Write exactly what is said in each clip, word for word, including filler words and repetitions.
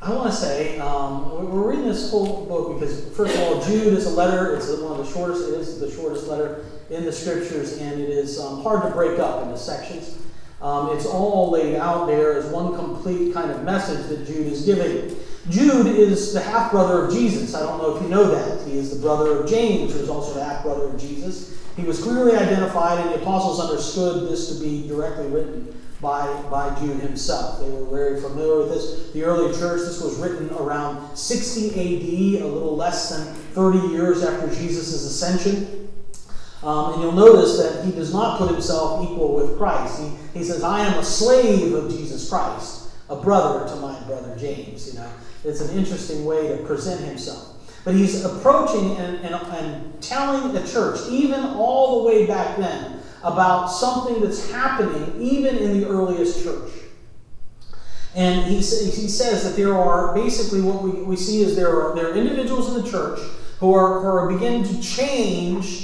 I want to say, um, we're reading this whole book because, first of all, Jude is a letter. It's one of the shortest, it is the shortest letter in the Scriptures, and it is um, hard to break up into sections. Um, it's all laid out there as one complete kind of message that Jude is giving. Jude is the half-brother of Jesus. I don't know if you know that. He is the brother of James, who is also the half-brother of Jesus. He was clearly identified, and the apostles understood this to be directly written by, by Jude himself. They were very familiar with this. The early church, this was written around sixty A D, a little less than thirty years after Jesus' ascension. Um, and you'll notice that he does not put himself equal with Christ. He, he says, I am a slave of Jesus Christ, a brother to my brother James. You know, it's an interesting way to present himself. But he's approaching and, and, and telling the church, even all the way back then, about something that's happening even in the earliest church. And he, he says that there are, basically what we, we see is there are, there are individuals in the church who are, who are beginning to change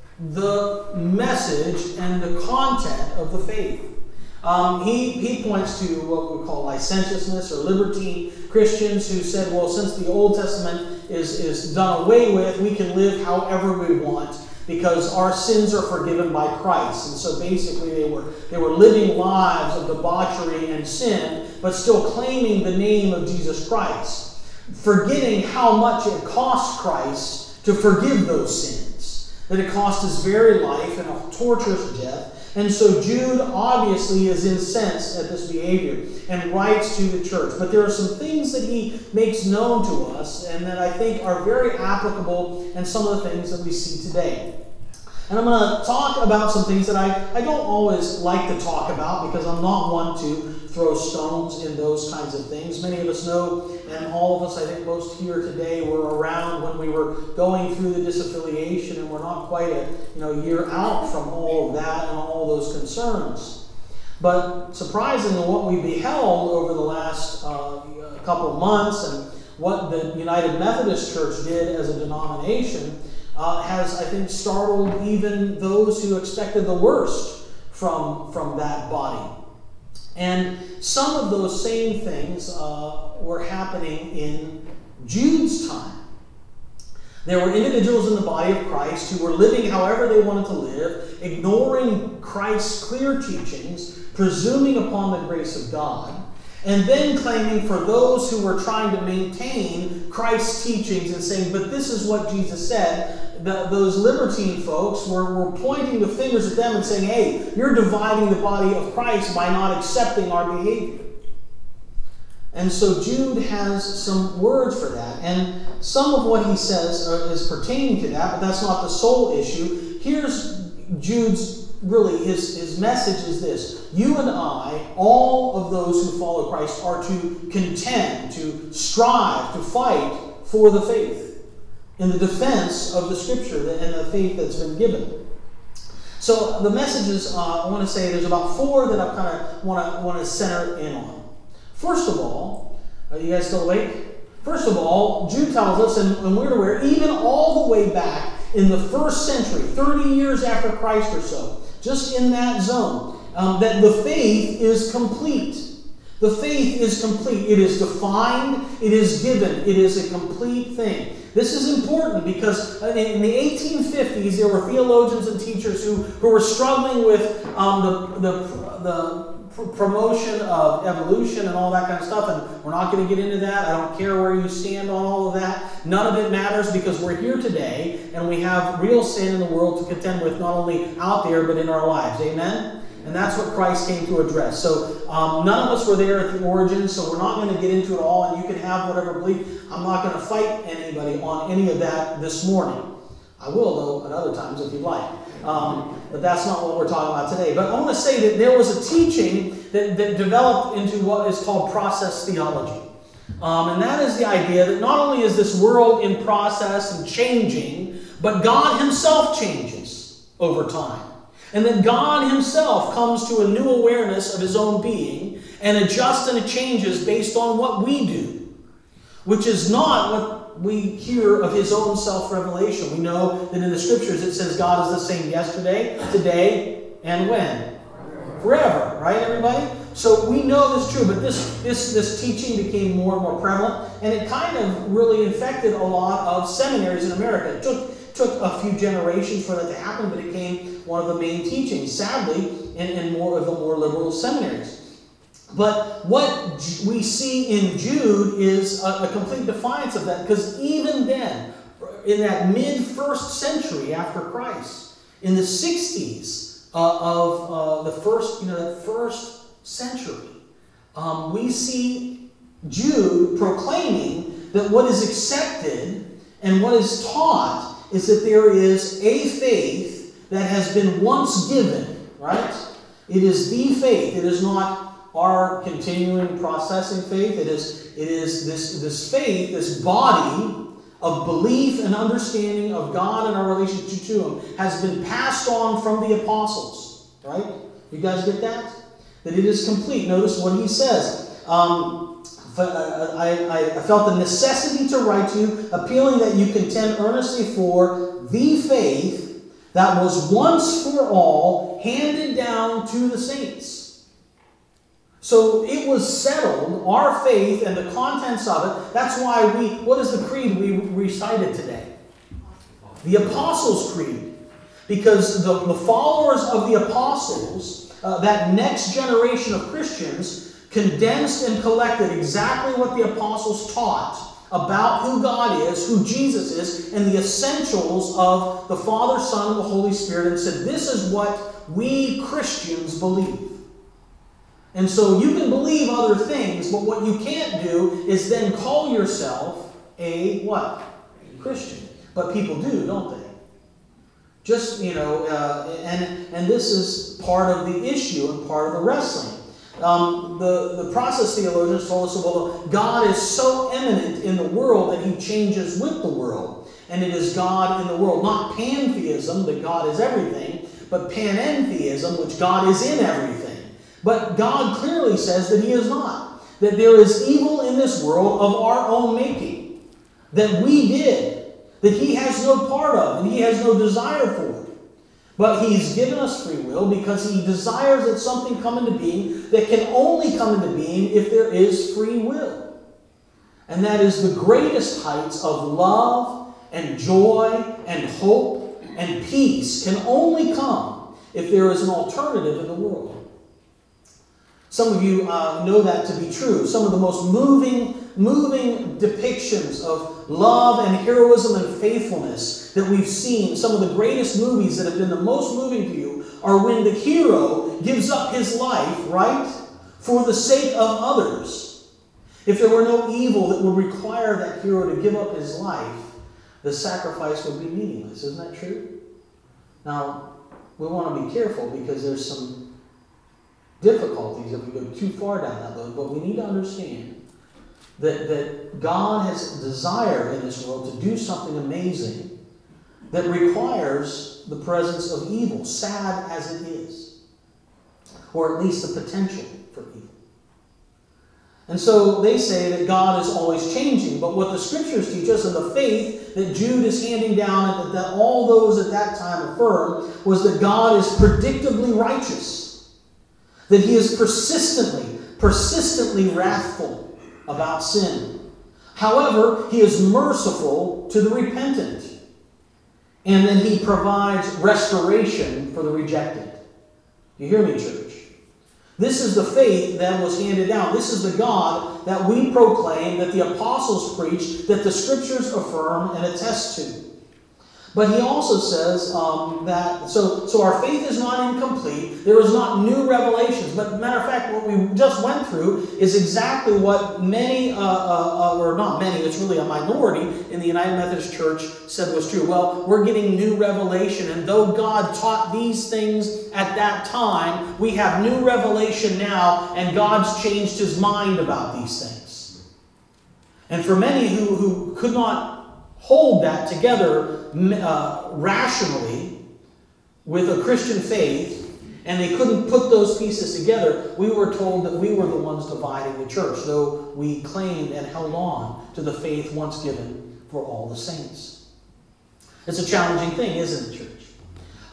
the message and the content of the faith. Um, he, he points to what we call licentiousness or libertine Christians who said, well, since the Old Testament is, is done away with, we can live however we want because our sins are forgiven by Christ. And so basically they were, they were living lives of debauchery and sin, but still claiming the name of Jesus Christ, forgetting how much it cost Christ to forgive those sins. That it cost his very life in a torturous death. And so Jude obviously is incensed at this behavior and writes to the church. But there are some things that he makes known to us and that I think are very applicable in some of the things that we see today. And I'm going to talk about some things that I, I don't always like to talk about because I'm not one to throw stones in those kinds of things. Many of us know, and all of us, I think most here today, were around when we were going through the disaffiliation, and we're not quite a you know year out from all of that and all those concerns. But surprisingly, what we beheld over the last uh, couple of months and what the United Methodist Church did as a denomination uh, has, I think, startled even those who expected the worst from, from that body. And some of those same things uh, were happening in Jude's time. There were individuals in the body of Christ who were living however they wanted to live, ignoring Christ's clear teachings, presuming upon the grace of God, and then claiming for those who were trying to maintain Christ's teachings and saying, but this is what Jesus said, the, those libertine folks were, were pointing the fingers at them and saying, hey, you're dividing the body of Christ by not accepting our behavior. And so Jude has some words for that. And some of what he says is pertaining to that, but that's not the sole issue. Here's Jude's, really, his, his message is this. You and I, all of those who follow Christ, are to contend, to strive, to fight for the faith in the defense of the Scripture and the faith that's been given. So the messages, uh, I want to say, there's about four that I kind of want to want to center in on. First of all, are you guys still awake? First of all, Jude tells us, and, and we're aware, even all the way back in the first century, thirty years after Christ or so, just in that zone, um, that the faith is complete. The faith is complete. It is defined. It is given. It is a complete thing. This is important because in the eighteen fifties, there were theologians and teachers who, who were struggling with um, the, the, the promotion of evolution and all that kind of stuff, and we're not going to get into that. I don't care where you stand on all of that. None of it matters because we're here today and we have real sin in the world to contend with, not only out there but in our lives. Amen? And that's what Christ came to address. So um, none of us were there at the origin, so we're not going to get into it all, and you can have whatever belief. I'm not going to fight anybody on any of that this morning. I will, though, at other times if you'd like. Um, but that's not what we're talking about today. But I want to say that there was a teaching that, that developed into what is called process theology. Um, and that is the idea that not only is this world in process and changing, but God himself changes over time. And that God himself comes to a new awareness of his own being and adjusts and changes based on what we do, which is not what we hear of his own self-revelation. We know that in the Scriptures it says God is the same yesterday, today, and when? Forever, right, everybody? So we know this is true, but this, this, this teaching became more and more prevalent, and it kind of really infected a lot of seminaries in America. It took, took a few generations for that to happen, but it became one of the main teachings, sadly, in, in more of the more liberal seminaries. But what we see in Jude is a, a complete defiance of that, because even then, in that mid-first century after Christ, in the sixties uh, of uh, the first, you know, that first century, um, we see Jude proclaiming that what is accepted and what is taught is that there is a faith that has been once given, right? It is the faith. It is not our continuing processing faith. It is, it is this, this faith, this body of belief and understanding of God and our relationship to Him has been passed on from the apostles, right? You guys get that? That it is complete. Notice what he says. Um, I, I felt the necessity to write to you, appealing that you contend earnestly for the faith that was once for all handed down to the saints. So it was settled, our faith and the contents of it. That's why we, what is the creed we recited today? The Apostles' Creed. Because the, the followers of the apostles, Uh, that next generation of Christians, condensed and collected exactly what the apostles taught about who God is, who Jesus is, and the essentials of the Father, Son, and the Holy Spirit, and said, this is what we Christians believe. And so you can believe other things, but what you can't do is then call yourself a what? Christian. But people do, don't they? Just, you know, uh, and, and this is part of the issue and part of the wrestling. Um, the, the process theologians told us, well, God is so eminent in the world that He changes with the world. And it is God in the world. Not pantheism, that God is everything, but panentheism, which God is in everything. But God clearly says that He is not. That there is evil in this world of our own making. That we did. That He has no part of, and He has no desire for it. But He's given us free will because He desires that something come into being that can only come into being if there is free will. And that is the greatest heights of love and joy and hope and peace can only come if there is an alternative in the world. Some of you uh, know that to be true. Some of the most moving, moving depictions of love and heroism and faithfulness that we've seen, some of the greatest movies that have been the most moving to you, are when the hero gives up his life, right, for the sake of others. If there were no evil that would require that hero to give up his life, the sacrifice would be meaningless. Isn't that true? Now, we want to be careful because there's some difficulties if we go too far down that road, but we need to understand that, that God has a desire in this world to do something amazing that requires the presence of evil, sad as it is, or at least the potential for evil. And so they say that God is always changing, but what the Scriptures teach us, and the faith that Jude is handing down and that, that all those at that time affirmed, was that God is predictably righteous. That He is persistently, persistently wrathful about sin. However, He is merciful to the repentant. And then He provides restoration for the rejected. You hear me, church? This is the faith that was handed down. This is the God that we proclaim, that the apostles preach, that the Scriptures affirm and attest to. But he also says um, that, so, so our faith is not incomplete. There is not new revelations. But matter of fact, what we just went through is exactly what many, uh, uh, or not many, it's really a minority in the United Methodist Church said was true. Well, we're getting new revelation. And though God taught these things at that time, we have new revelation now, and God's changed His mind about these things. And for many who, who could not hold that together uh, rationally with a Christian faith, and they couldn't put those pieces together, we were told that we were the ones dividing the church, though we claimed and held on to the faith once given for all the saints. It's a challenging thing, isn't it, church?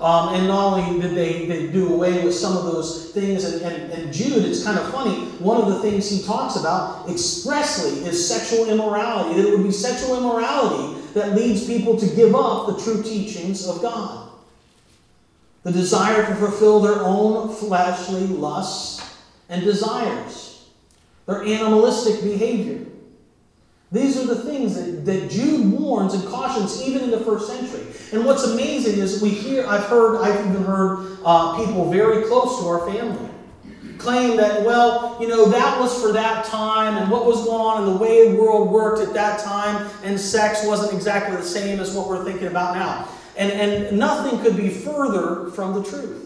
Um, and not only did they, they do away with some of those things, and, and, and Jude, it's kind of funny, one of the things he talks about expressly is sexual immorality, that it would be sexual immorality that leads people to give up the true teachings of God. The desire to fulfill their own fleshly lusts and desires, their animalistic behavior. These are the things that, that Jude warns and cautions even in the first century. And what's amazing is we hear, I've heard, I've even heard uh, people very close to our family claim that, well, you know, that was for that time, and what was going on in the way the world worked at that time, and sex wasn't exactly the same as what we're thinking about now. And, and nothing could be further from the truth.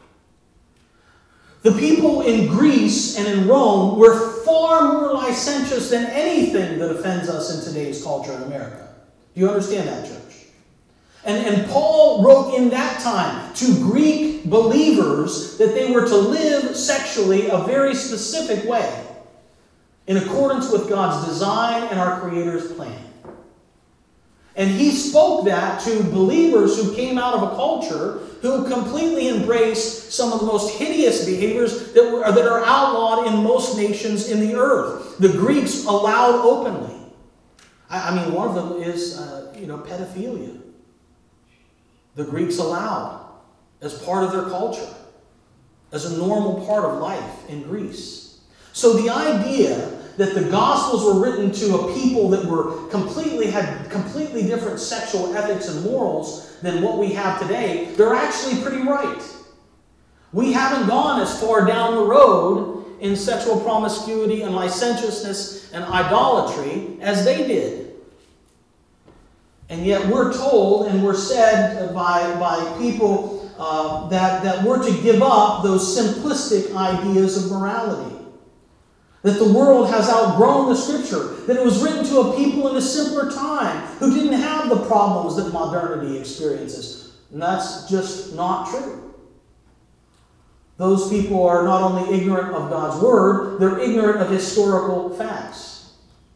The people in Greece and in Rome were far more licentious than anything that offends us in today's culture in America. Do you understand that, church? And, and Paul wrote in that time to Greek believers that they were to live sexually a very specific way in accordance with God's design and our Creator's plan. And he spoke that to believers who came out of a culture who completely embraced some of the most hideous behaviors that, were, that are outlawed in most nations in the earth. The Greeks allowed openly. I, I mean, one of them is, uh, you know, pedophilia. The Greeks allowed as part of their culture, as a normal part of life in Greece. So the idea that the Gospels were written to a people that were completely had completely different sexual ethics and morals than what we have today, they're actually pretty right. We haven't gone as far down the road in sexual promiscuity and licentiousness and idolatry as they did. And yet we're told and we're said by, by people uh, that, that we're to give up those simplistic ideas of morality. That the world has outgrown the Scripture. That it was written to a people in a simpler time who didn't have the problems that modernity experiences. And that's just not true. Those people are not only ignorant of God's Word, they're ignorant of historical facts.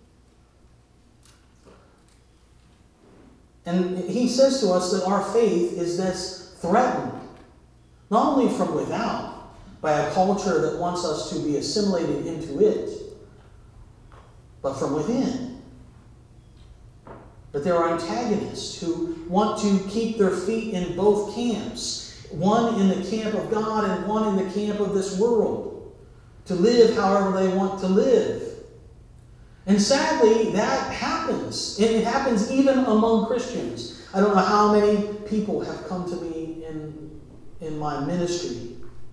And he says to us that our faith is this threatened, not only from without, by a culture that wants us to be assimilated into it, but from within. But there are antagonists who want to keep their feet in both camps, one in the camp of God and one in the camp of this world, to live however they want to live. And sadly, that happens. And it happens even among Christians. I don't know how many people have come to me in, in my ministry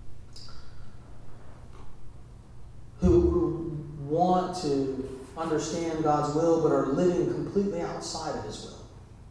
Who, who want to understand God's will but are living completely outside of His will.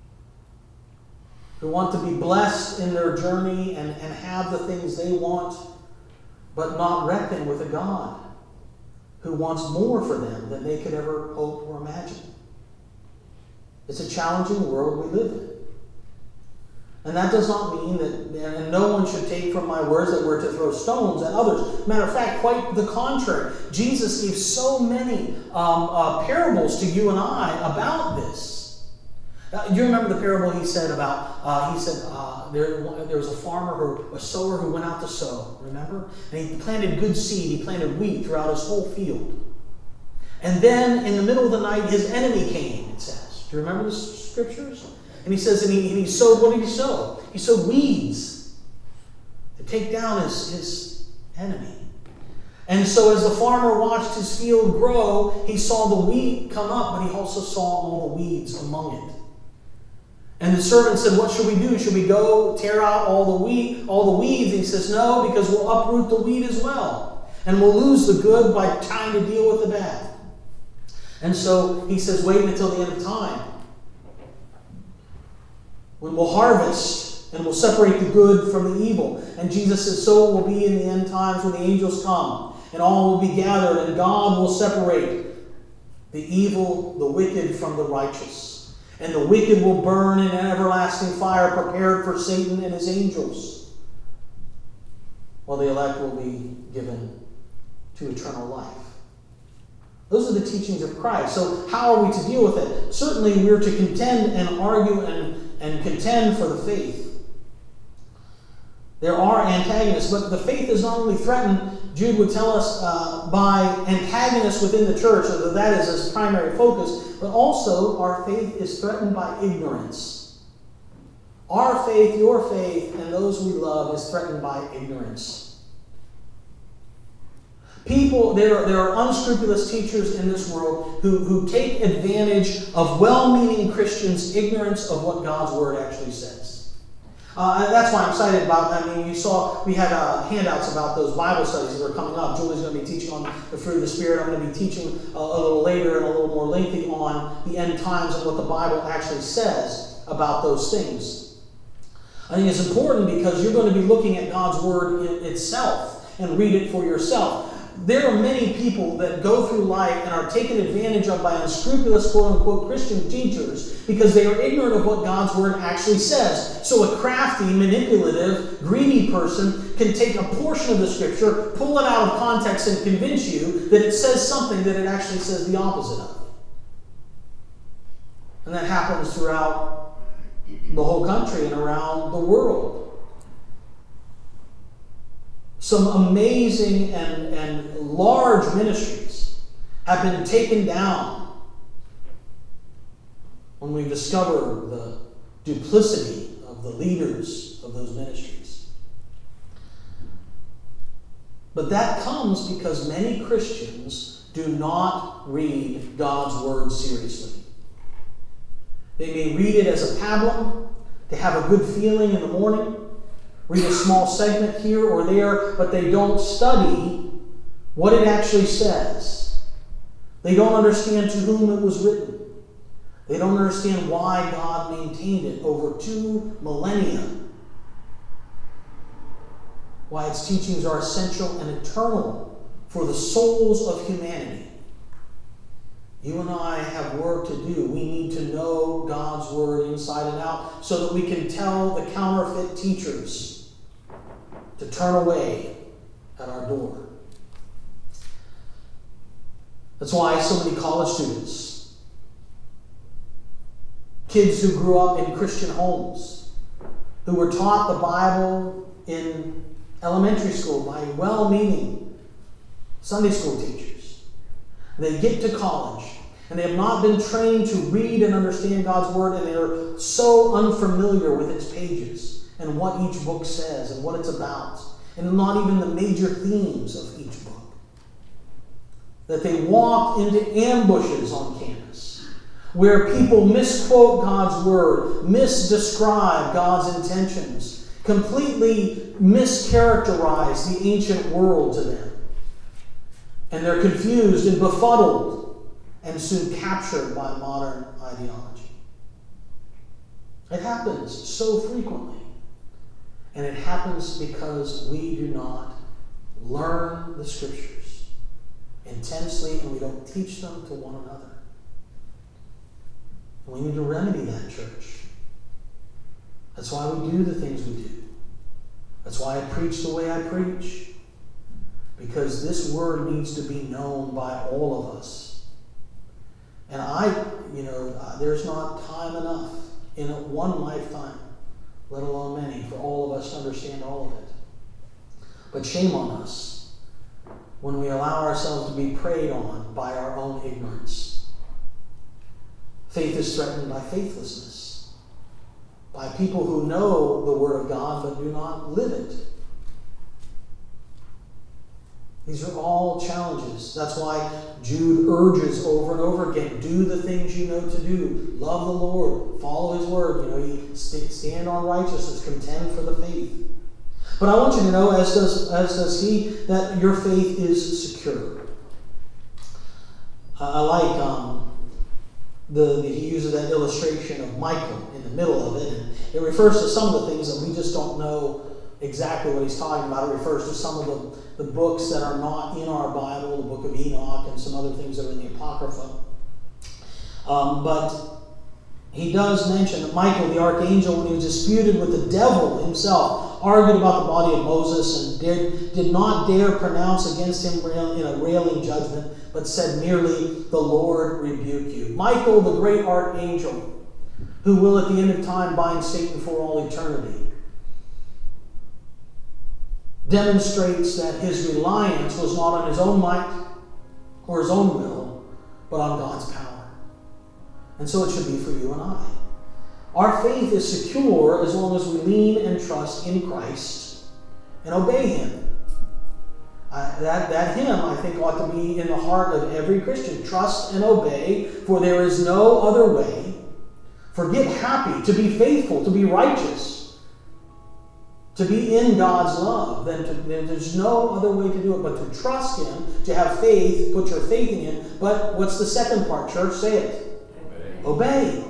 Who want to be blessed in their journey and, and have the things they want, but not reckon with a God who wants more for them than they could ever hope or imagine. It's a challenging world we live in. And that does not mean that, and no one should take from my words that we're to throw stones at others. Matter of fact, quite the contrary. Jesus gave so many um, uh, parables to you and I about this. Uh, you remember the parable he said about, uh, he said uh, there, there was a farmer, or a sower who went out to sow, remember? And he planted good seed, he planted wheat throughout his whole field. And then in the middle of the night, his enemy came, it says. Do you remember the scriptures? And he says, and he, and he sowed, what did he sow? He sowed weeds to take down his, his enemy. And so as the farmer watched his field grow, he saw the wheat come up, but he also saw all the weeds among it. And the servant said, what should we do? Should we go tear out all the wheat, all the weeds? And he says, no, because we'll uproot the weed as well. And we'll lose the good by trying to deal with the bad. And so he says, wait until the end of time, when we'll harvest and we'll separate the good from the evil. And Jesus says, so it will be in the end times when the angels come and all will be gathered and God will separate the evil, the wicked from the righteous. And the wicked will burn in an everlasting fire prepared for Satan and his angels, while the elect will be given to eternal life. Those are the teachings of Christ. So how are we to deal with it? Certainly we're to contend and argue and, and contend for the faith. There are antagonists, but the faith is not only threatened, Jude would tell us, uh, by antagonists within the church, so that that is his primary focus, but also our faith is threatened by ignorance. Our faith, your faith, and those we love is threatened by ignorance. People, there are, there are unscrupulous teachers in this world who, who take advantage of well-meaning Christians' ignorance of what God's Word actually says. Uh, and that's why I'm excited about, I mean, you saw, we had uh, handouts about those Bible studies that are coming up. Julie's going to be teaching on the fruit of the Spirit. I'm going to be teaching a, a little later and a little more lengthy on the end times and what the Bible actually says about those things. I think it's important because you're going to be looking at God's Word in itself and read it for yourself. There are many people that go through life and are taken advantage of by unscrupulous quote-unquote Christian teachers because they are ignorant of what God's Word actually says. So a crafty, manipulative, greedy person can take a portion of the Scripture, pull it out of context, and convince you that it says something that it actually says the opposite of. And that happens throughout the whole country and around the world. Some amazing and, and large ministries have been taken down when we discover the duplicity of the leaders of those ministries. But that comes because many Christians do not read God's Word seriously. They may read it as a pablum, to have a good feeling in the morning, read a small segment here or there, but they don't study what it actually says. They don't understand to whom it was written. They don't understand why God maintained it over two millennia. Why its teachings are essential and eternal for the souls of humanity. You and I have work to do. We need to know God's Word inside and out so that we can tell the counterfeit teachers to turn away at our door. That's why so many college students, kids who grew up in Christian homes, who were taught the Bible in elementary school by well-meaning Sunday school teachers, they get to college and they have not been trained to read and understand God's Word, and they are so unfamiliar with its pages and what each book says and what it's about, and not even the major themes of each book. That they walk into ambushes on campus where people misquote God's Word, misdescribe God's intentions, completely mischaracterize the ancient world to them. And they're confused and befuddled and soon captured by modern ideology. It happens so frequently. And it happens because we do not learn the Scriptures intensely and we don't teach them to one another. And we need to remedy that, church. That's why we do the things we do. That's why I preach the way I preach. Because this Word needs to be known by all of us. And I, you know, uh, there's not time enough in a, one lifetime, let alone many, for all of us to understand all of it. But shame on us when we allow ourselves to be preyed on by our own ignorance. Faith is threatened by faithlessness, by people who know the Word of God but do not live it. These are all challenges. That's why Jude urges over and over again, do the things you know to do. Love the Lord. Follow His Word. You know, you stand on righteousness. Contend for the faith. But I want you to know, as does, as does he, that your faith is secure. Uh, I like um, the, the he uses that illustration of Michael in the middle of it. And it refers to some of the things that we just don't know exactly what he's talking about. It refers to some of the, the books that are not in our Bible, the book of Enoch and some other things that are in the Apocrypha. Um, but he does mention that Michael, the archangel, when he was disputed with the devil himself, argued about the body of Moses and did, did not dare pronounce against him in a railing judgment, but said merely, "The Lord rebuke you." Michael, the great archangel, who will at the end of time bind Satan for all eternity. demonstrates that his reliance was not on his own might or his own will, but on God's power. And so it should be for you and I. Our faith is secure as long as we lean and trust in Christ and obey him. Uh, that, that hymn, I think, ought to be in the heart of every Christian. Trust and obey, for there is no other way. For get happy, to be faithful, to be righteous, to be in God's love. Then, to, then there's no other way to do it but to trust him, to have faith, put your faith in him. But what's the second part, church? Say it. Obey. Obey.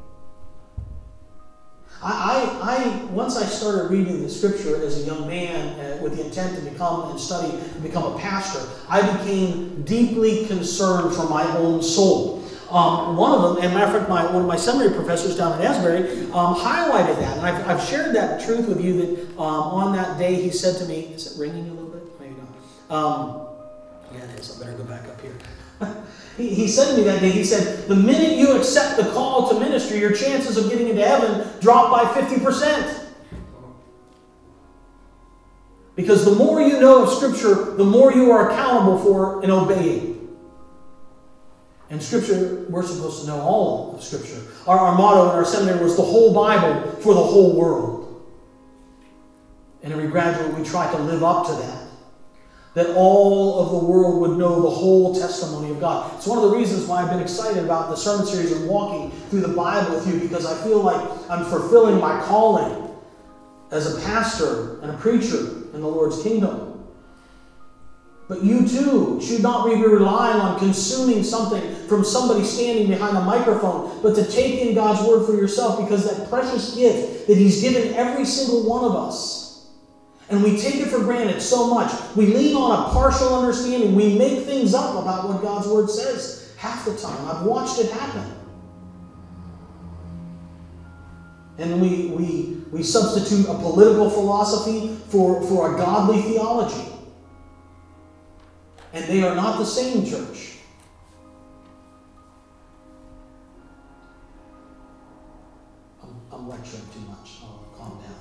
I, I, once I started reading the Scripture as a young man uh, with the intent to become and study and become a pastor, I became deeply concerned for my own soul. Um, one of them, and matter of fact, my, one of my seminary professors down at Asbury um, highlighted that. And I've, I've shared that truth with you that um, on that day he said to me, is it ringing a little bit? Maybe not. Um, yeah, it is. I better go back up here. He, he said to me that day, he said, the minute you accept the call to ministry, your chances of getting into heaven drop by fifty percent. Because the more you know of Scripture, the more you are accountable for and obeying. And Scripture, we're supposed to know all of Scripture. Our, our motto in our seminary was the whole Bible for the whole world. And every graduate, we try to live up to that. That all of the world would know the whole testimony of God. It's one of the reasons why I've been excited about the sermon series and walking through the Bible with you, because I feel like I'm fulfilling my calling as a pastor and a preacher in the Lord's kingdom. But you too should not be relying on consuming something from somebody standing behind a microphone, but to take in God's word for yourself, because that precious gift that he's given every single one of us. And we take it for granted so much. We lean on a partial understanding. We make things up about what God's word says half the time. I've watched it happen. And we, we, we substitute a political philosophy for, for a godly theology. And they are not the same, church. I'm, I'm lecturing too much. I'll calm down.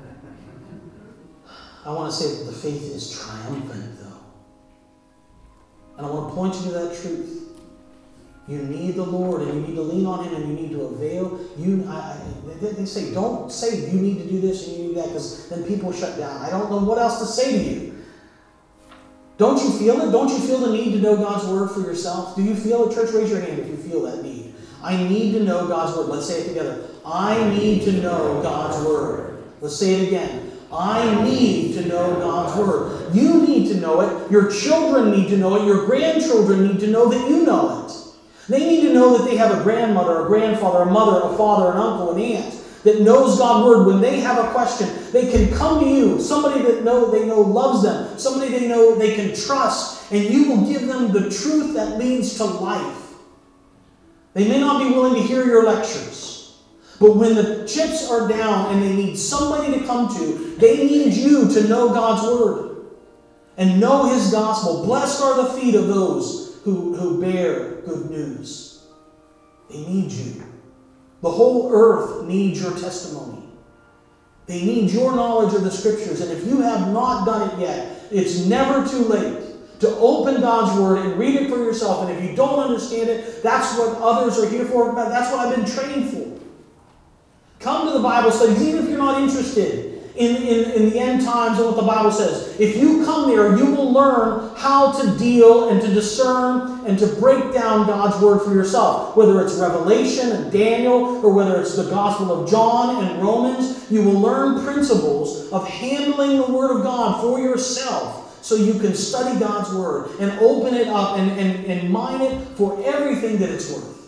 I want to say that the faith is triumphant, though. And I want to point you to that truth. You need the Lord, and you need to lean on him, and you need to avail. You, I, I, they, they say, don't say you need to do this and you need that, because then people shut down. I don't know what else to say to you. Don't you feel it? Don't you feel the need to know God's word for yourself? Do you feel it? Church, raise your hand if you feel that need. I need to know God's word. Let's say it together. I need to know God's word. Let's say it again. I need to know God's word. You need to know it. Your children need to know it. Your grandchildren need to know that you know it. They need to know that they have a grandmother, a grandfather, a mother, a father, an uncle, an aunt that knows God's word. When they have a question, they can come to you. Somebody that know they know loves them. Somebody they know they can trust. And you will give them the truth that leads to life. They may not be willing to hear your lectures. But when the chips are down and they need somebody to come to, they need you to know God's word and know his gospel. Blessed are the feet of those who, who bear good news. They need you. The whole earth needs your testimony. They need your knowledge of the Scriptures. And if you have not done it yet, it's never too late to open God's word and read it for yourself. And if you don't understand it, that's what others are here for. That's what I've been trained for. Come to the Bible studies, even if you're not interested in, in, in the end times and what the Bible says. If you come there, you will learn how to deal and to discern and to break down God's word for yourself. Whether it's Revelation and Daniel, or whether it's the Gospel of John and Romans, you will learn principles of handling the word of God for yourself, so you can study God's word and open it up and, and, and mine it for everything that it's worth.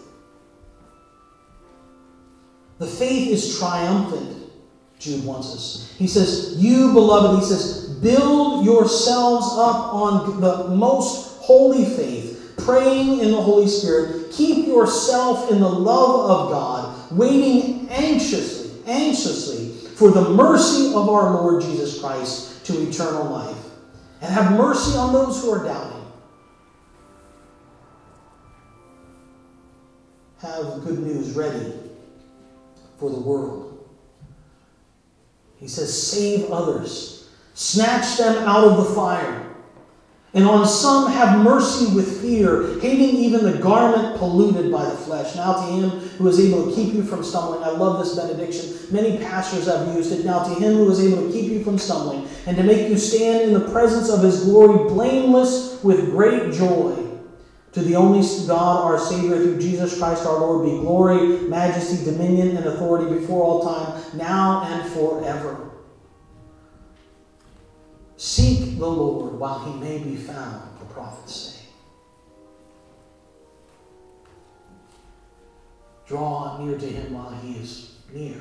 The faith is triumphant, Jude wants us. He says, you beloved, he says, build yourselves up on the most holy faith, praying in the Holy Spirit. Keep yourself in the love of God, waiting anxiously, anxiously for the mercy of our Lord Jesus Christ to eternal life. And have mercy on those who are doubting. Have good news ready for the world. He says, save others. Snatch them out of the fire. And on some have mercy with fear, hating even the garment polluted by the flesh. Now to him who is able to keep you from stumbling. I love this benediction. Many pastors have used it. Now to him who is able to keep you from stumbling and to make you stand in the presence of his glory blameless with great joy. To the only God, our Savior, through Jesus Christ our Lord, be glory, majesty, dominion, and authority before all time, now and forever. Seek the Lord while he may be found, the prophets say. Draw near to him while he is near.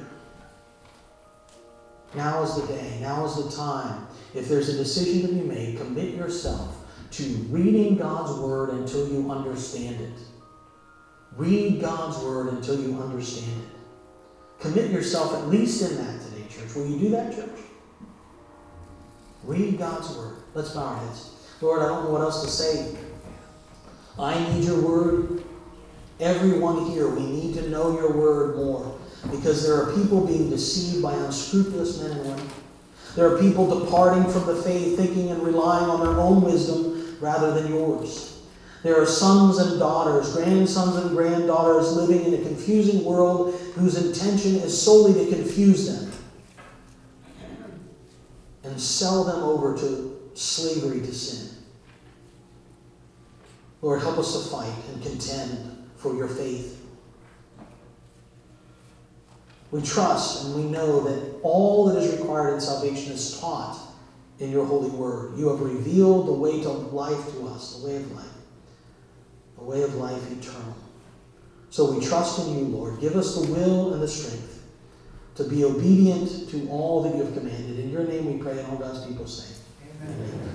Now is the day. Now is the time. If there's a decision to be made, commit yourself to reading God's word until you understand it. Read God's word until you understand it. Commit yourself at least in that today, church. Will you do that, church? Read God's word. Let's bow our heads. Lord, I don't know what else to say. I need your word. Everyone here, we need to know your word more, because there are people being deceived by unscrupulous men and women. There are people departing from the faith, thinking and relying on their own wisdom rather than yours. There are sons and daughters, grandsons and granddaughters living in a confusing world whose intention is solely to confuse them and sell them over to slavery to sin. Lord, help us to fight and contend for your faith. We trust and we know that all that is required in salvation is taught in your holy word. You have revealed the way to life to us, the way of life, the way of life eternal. So we trust in you, Lord. Give us the will and the strength to be obedient to all that you have commanded. In your name we pray, and all God's people say, Amen. Amen.